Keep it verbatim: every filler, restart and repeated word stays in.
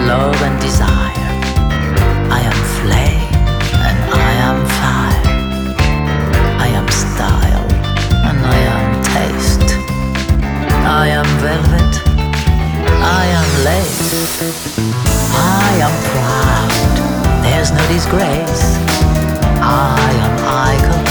love and desire. I am flame and I am fire. I am style and I am taste. I am velvet, I am lace. I am proud, there's no disgrace. I am icon.